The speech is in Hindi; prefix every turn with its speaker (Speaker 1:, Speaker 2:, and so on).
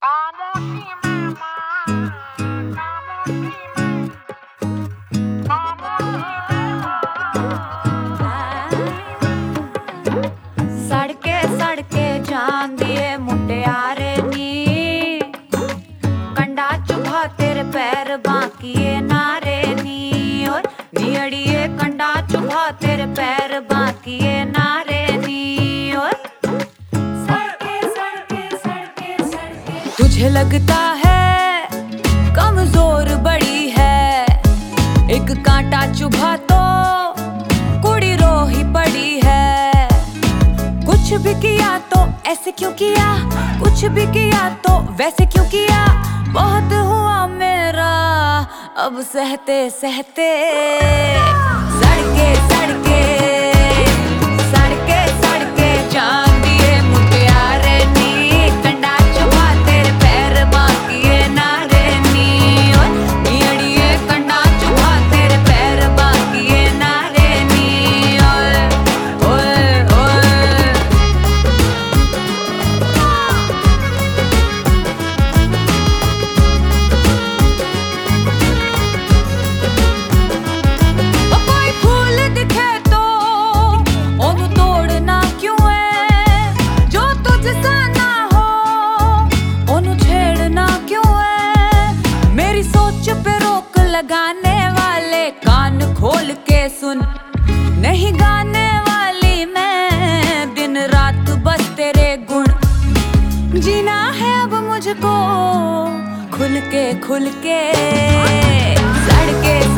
Speaker 1: सड़के सड़के जांदी ए मुंडियारे नी, कंडा चुभा तेरे पैर बाकिए नारे नी। और नियड़िए कंडा चुभा तेरे पैर बाकिए नारे नी। और सड़के सड़के सड़के सड़के तुझे लगता है कमजोर बड़ी है, एक कांटा चुभा तो कुड़ी रो ही पड़ी है। कुछ भी किया तो ऐसे क्यों किया, कुछ भी किया तो वैसे क्यों किया, बहुत हुआ मेरा अब सहते सहते। सड़के सड़के सड़के सड़के जान दिए मुटियारे नी, कंडा चुभा तेरे पैर बाकिए नारे नी। और नियड़िए कंडा चुभा तेरे पैर बाकिए नारे नी। ओए ओए ओए कोई फूल दिखे तो ओनू तोड़ना क्यों है, जो तुझसा ना हो ओनू छेड़ना क्यों है। मेरी सोच पे रोक लगाने वाले कान खोल के सुन, नहीं गाने वाली मैं दिन रात बस तेरे गुण। जीना है अब मुझको खुल के सड़के